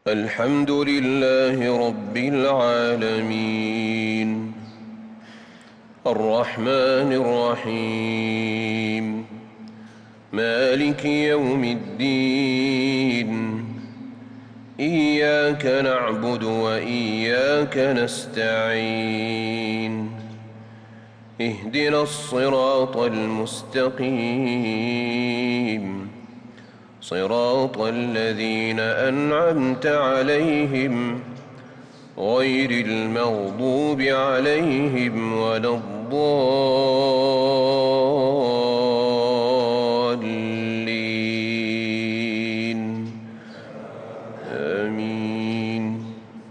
الحمد لله رب العالمين الرحمن الرحيم مالك يوم الدين إياك نعبد وإياك نستعين اهدنا الصراط المستقيم صراط الذين أنعمت عليهم غير المغضوب عليهم ولا الضالين آمين.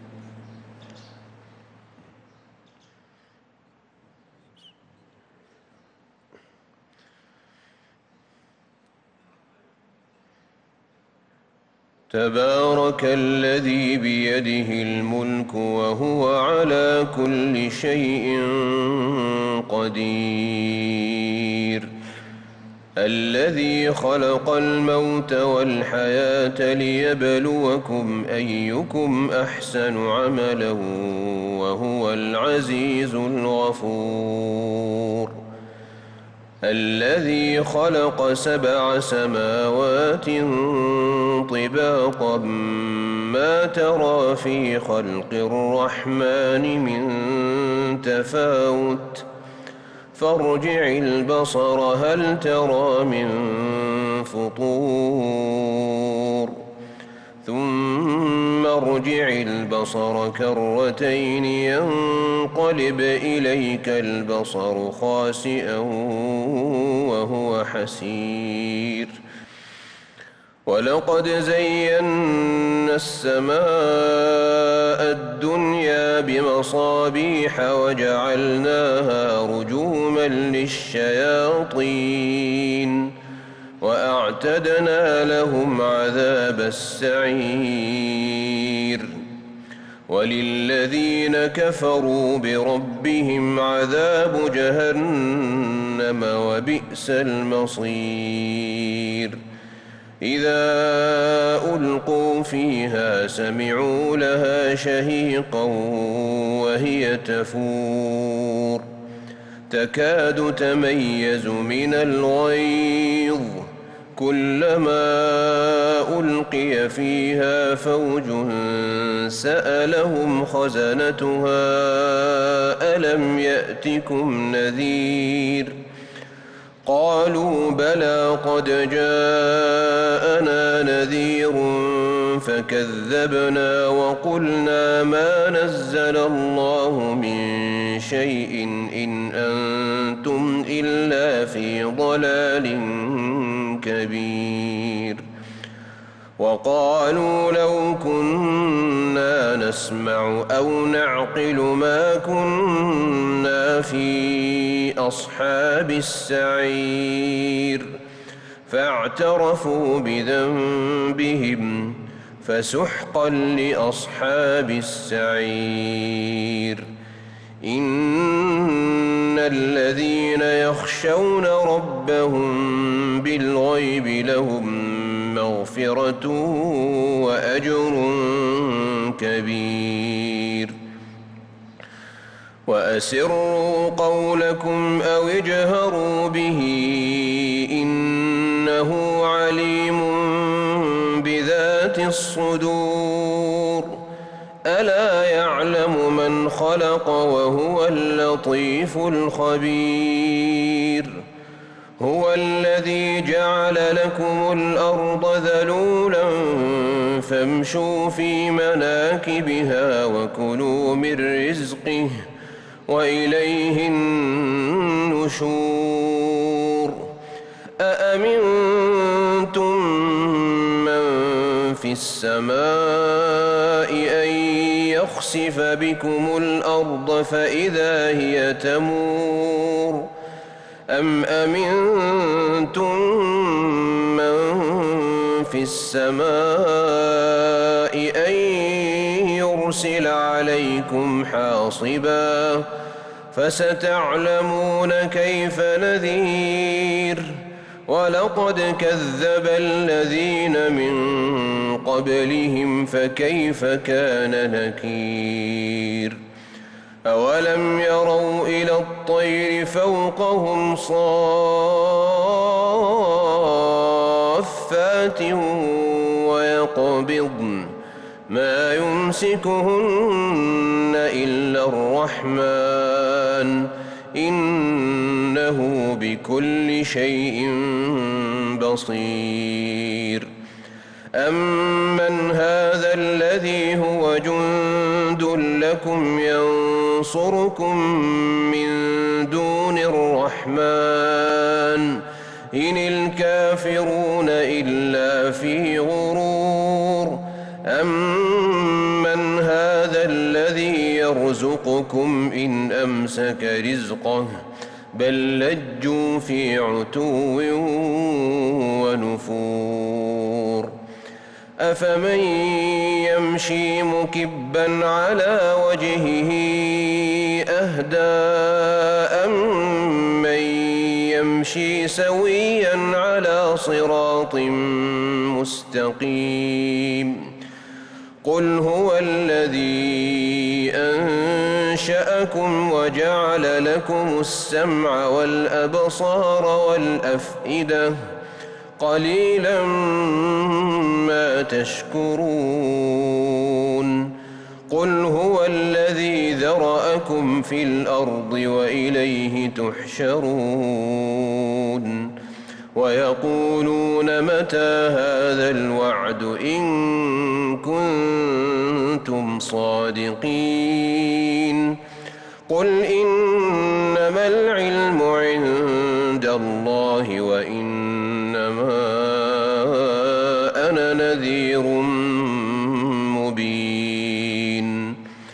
تبارك الذي بيده الملك وهو على كل شيء قدير الذي خلق الموت والحياة ليبلوكم أيكم أحسن عملا وهو العزيز الغفور الذي خلق 7 سماوات طباقا ما ترى في خلق الرحمن من تفاوت فارجع البصر هل ترى من فطور ثم ارجع البصر كرتين ينقلب إليك البصر خاسئا وهو حسير ولقد زينا السماء الدنيا بمصابيح وجعلناها رجوما للشياطين وأعتدنا لهم عذاب السعير وللذين كفروا بربهم عذاب جهنم وبئس المصير إذا ألقوا فيها سمعوا لها شهيقا وهي تفور تكاد تميز من الغيظ كلما ألقي فيها فوج سألهم خزنتها ألم يأتكم نذير قالوا بلى قد جاءنا نذير فكذبنا وقلنا ما نزل الله من شيء إن أنتم إلا في ضلال كبير وقالوا لو كنا نسمع أو نعقل ما كنا في أصحاب السعير فاعترفوا بذنبهم فسحقا لأصحاب السعير إن الذين يخشون ربهم بالغيب لهم مغفرة وأجر كبير وأسروا قولكم أو اجهروا به إنه عليم بذات الصدور ألا يعلم من خلق وهو اللطيف الخبير هو الذي جعل لكم الأرض ذلولا فامشوا في مناكبها وكلوا من رزقه وإليه النشور أأمنتم من في السماء أن يخسف بكم الأرض فإذا هي تمور أم أمنتم من في السماء أن يرسل عليكم حاصبا فستعلمون كيف نذير ولقد كذب الذين من قبلهم فكيف كان نكير أولم يروا إلى الطير فوقهم صافات ويقبضن ما يمسكهن إلا الرحمن إنه بكل شيء بصير أمن هذا الذي هو جند لكم ينصركم من دون الرحمن إن الكافرون إلا في غرور أمن هذا الذي يرزقكم إن أمسك رزقه بل لجوا في عتو ونفور أفمن يمشي مكبا على وجهه أهدى أمن يمشي سويا على صراط مستقيم قل هو الذي أنشأكم وجعل لكم السمع والأبصار والأفئدة قليلا ما تشكرون قل هو الذي ذرأكم في الأرض وإليه تحشرون ويقولون متى هذا الوعد إن كنتم صادقين قل إنما العلم عند الله وإنما أنا نذير مبين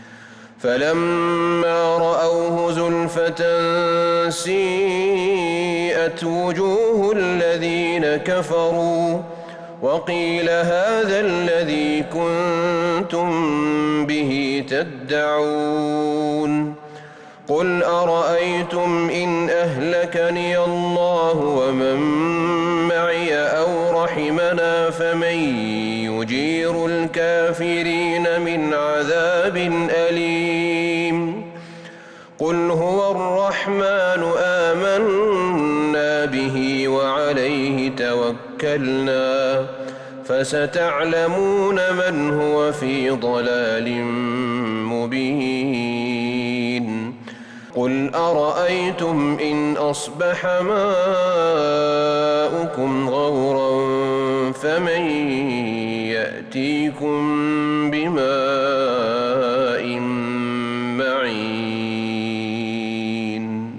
فلما رأوه زلفة سيئت وجوه الذين كفروا وقيل هذا الذي كنتم به تدعون قل أرأيتم إن أهلكني الله ومن معي أو رحمنا فمن يجير الكافرين من عذاب أليم قل هو الرحمن آمنا به وعليه توكلنا فستعلمون من هو في ضلال مبين قل أرأيتم إن أصبح ماؤكم غورا فمن يأتيكم بماء معين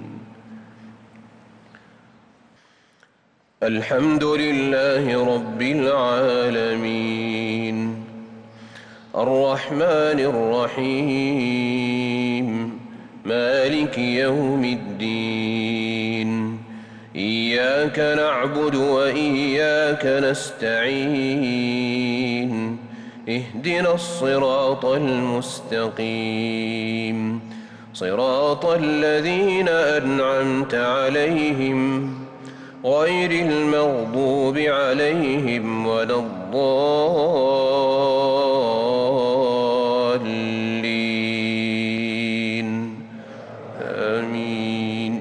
الحمد لله رب العالمين الرحمن الرحيم مالك يوم الدين إياك نعبد وإياك نستعين اهدنا الصراط المستقيم صراط الذين أنعمت عليهم غير المغضوب عليهم ولا الضالين آمين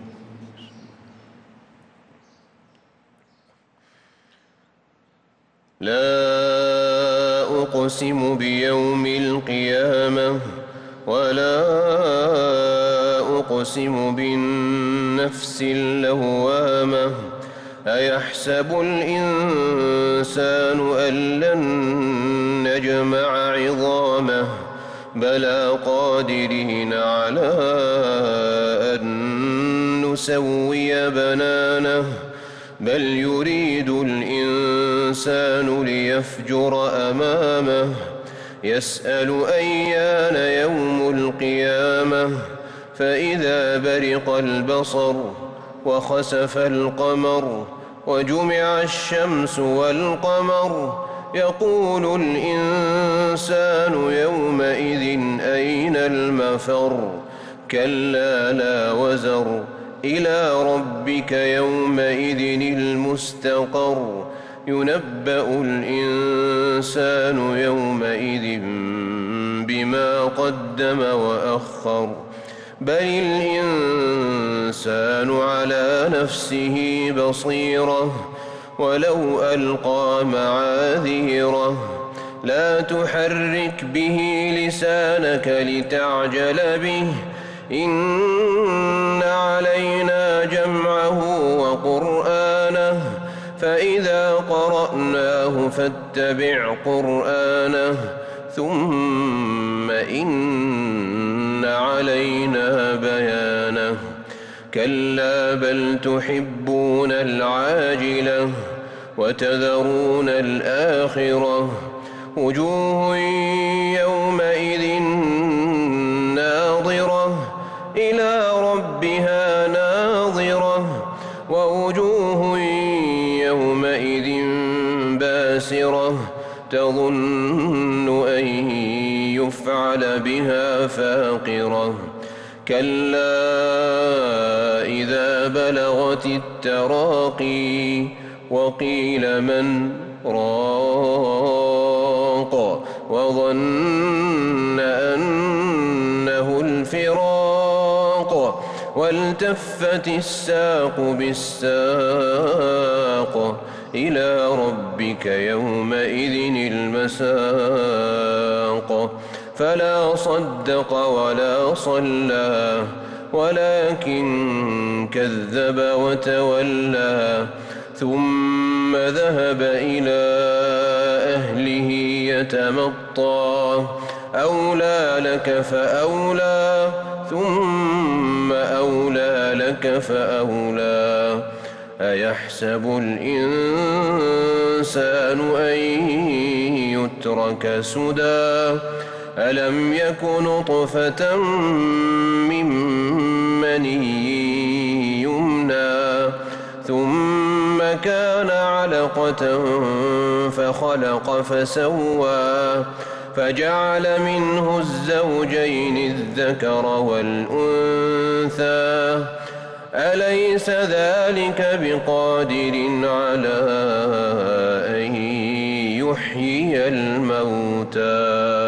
لا أقسم بيوم القيامة ولا أقسم بالنفس اللوامة أيحسب الإنسان أن لن نجمع عظامه بلى قادرين على أن نسوي بنانه بل يريد الإنسان ليفجر أمامه يسأل أيان يوم القيامة فإذا برق البصر وخسف القمر وجمع الشمس والقمر يقول الإنسان يومئذ أين المفر كلا لا وزر إلى ربك يومئذ المستقر ينبأ الإنسان يومئذ بما قدم وأخر بل الإنسان على نفسه بصيرة ولو ألقى معاذيره لا تحرك به لسانك لتعجل به إن علينا جمعه وقرآنه فإذا قرأناه فاتبع قرآنه ثم إن علينا بيانه كلا بل تحبون العاجلة وتذرون الآخرة وجوه يومئذ ناظرة إلى ربها ناظرة ووجوه يومئذ باسرة تظن أن يفعل بها فاقرة كلا إذا بلغت التراقي وقيل من راق وظن أنه الفراق والتفت الساق بالساق إلى ربك يومئذ المساق فلا صدق ولا صلى ولكن كذب وتولى ثم ذهب إلى أهله يتمطى أولى لك فأولى ثم أولى لك فأولى أيحسب الإنسان أن يترك سدى ألم يك نطفة من مني يمنى ثم كان علقة فخلق فسوى فجعل منه الزوجين الذكر والأنثى أليس ذلك بقادر على أن يحيي الموتى